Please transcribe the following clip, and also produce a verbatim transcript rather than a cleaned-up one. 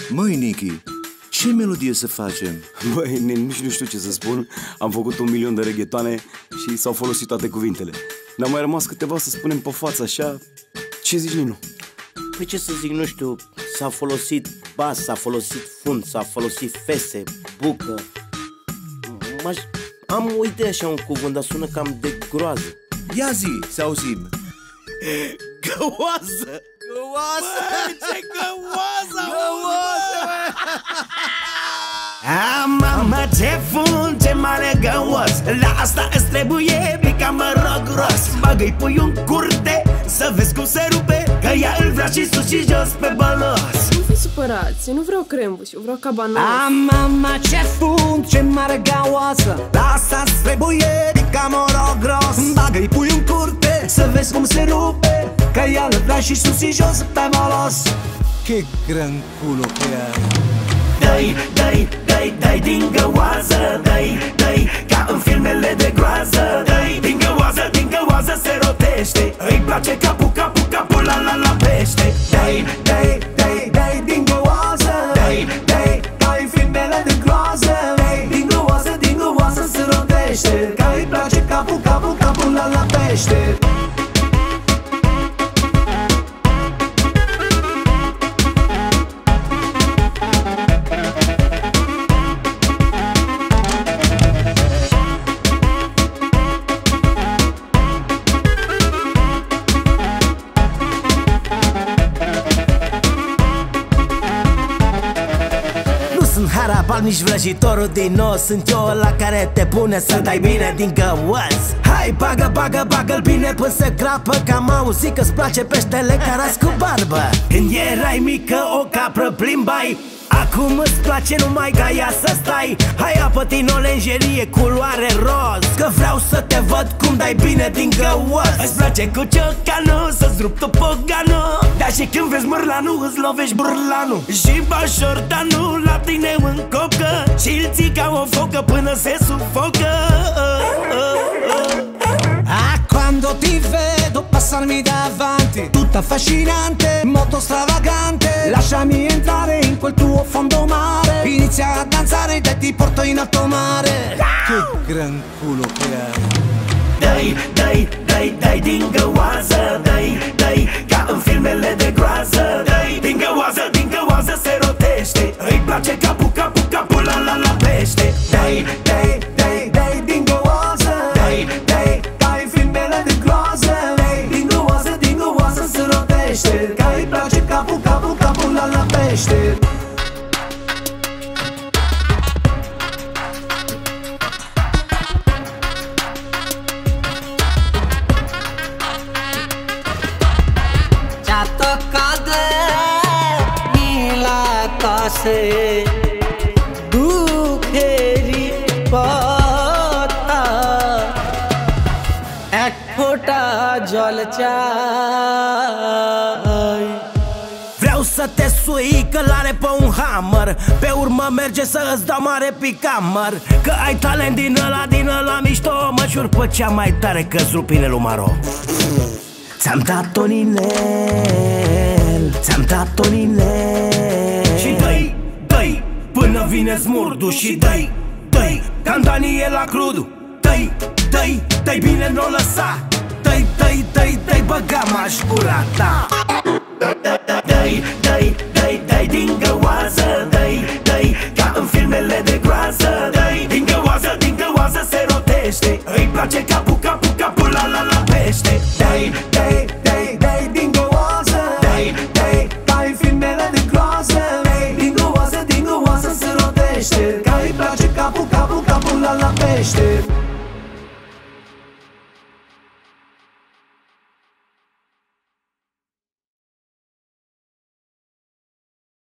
Măi, Nichi, ce melodie să facem? Băi, nici nu știu ce să spun. Am făcut un milion de reghetoane și s-au folosit toate cuvintele. Ne-au mai rămas câteva să spunem pe față, așa. Ce zici, Ninu? Păi ce să zic, nu știu, s-a folosit bas, s-a folosit fund, s-a folosit fese, bucă. M-aș... Am o idee așa, un cuvânt, dar sună cam de groază. Ia zi, să auzim. Găoază! Găoază! Băi, ce găoază! Găoază! A, mama, ce fund, ce mare găos. La asta îți trebuie pica mărogros. Bagă-i pui un curte să vezi cum se rupe, că ea îl vrea și sus și jos pe balos. Nu fi supărați, eu nu vreau crembuș, eu vreau cabanos. A, mama, ce fund, ce mare găoasă. La asta îți trebuie pica mărogros. Bagă-i pui un curte să vezi cum se rupe, că ea îl vrea și sus și jos pe balos. Che gran culo che hai. Dă-i, dă-i, dă-i, dă-i din găoază. Dă-i, dă-i, ca în filmele de groază. Dă-i din găoază, din găoază se rotește. Îi place capul, capul, capul la la la pește. Dă-i, dă-i, dă-i, dă-i din găoază. Dă-i, dă-i, ca în filmele de groază. Dă-i din găoază, din găoază se rotește. Că îi place capul, capul, capul la la pește. Harabal, nici vrăjitorul din nou. Sunt eu ăla care te pune să dai bine din găuăț. Hai, bagă, bagă, bagă-l bine până se crapă, că am auzit că-ți place peștele caras cu barbă. Când erai mică o capră plimbai, acum îți place numai ca ea să stai. Hai, apă-tin o lenjerie culoare roz, că vreau să te văd cum dai bine din găuăț. Îți place cu ciocanul, să-ți rup topoganul. Dar și când vezi mărlanul, îți lovești burlanul. Și bașortanul la tine în cocă, și-l ții ca o focă până se sufocă. Ah, quando ti vedo passarmi davanti, tutta affascinante, molto stravagante. Lasciami entrare in quel tuo fondo mare, inizia a danzare e ti porto in alto mare. Che gran culo che hai. Dă-i, dă-i, dă-i, dă-i din găoază. Dă-i, dă-i, ca în filmele de groază. Dă-i din găoază, din găoază se rotește. Îi place capul, capul, capul la la la pește. Dă-i, dă-i, dă-i, dă-i din găoază. Dă-i, dă-i, ca în filmele de groază. Dă-i din găoază, din găoază se rotește. Că îi place capul, capul, capul la la pește. দুঃখেরি কথা এক ফোঁটা জল চাই. Vreau să te sui călare pe un hammer, pe urmă merge să îți dau mare picamăr. Că ai talent din ăla, din ăla mișto. Mă jur pe cea mai tare că-ți rup inelul maro. Ți-am dat un inel, ți-am dat un inel. Și dă-i, dă-i, până vine smurdu. Și dă-i, dă-i, ca-n Daniela Crudu. Dă-i, dă-i, dă-i bine, n-o lăsa. Dă-i, dă-i, dă-i, dă-i, băga-m-aș gura ta. Dă-i, dă-i, dă-i, dă-i din găoază. Dă-i, dă-i, ca în filmele de groază. Dă-i din găoază, din găoază se rotește. Îi place capul, capul, capul la la la pește. Dă-i, dă-i, dă-i, dă-i din găoază. Dă-i, dă-i, ca în filmele de groază. Dă-i din găoază, din găoază se rotește. Că îi place capul, capul, capul la la pește.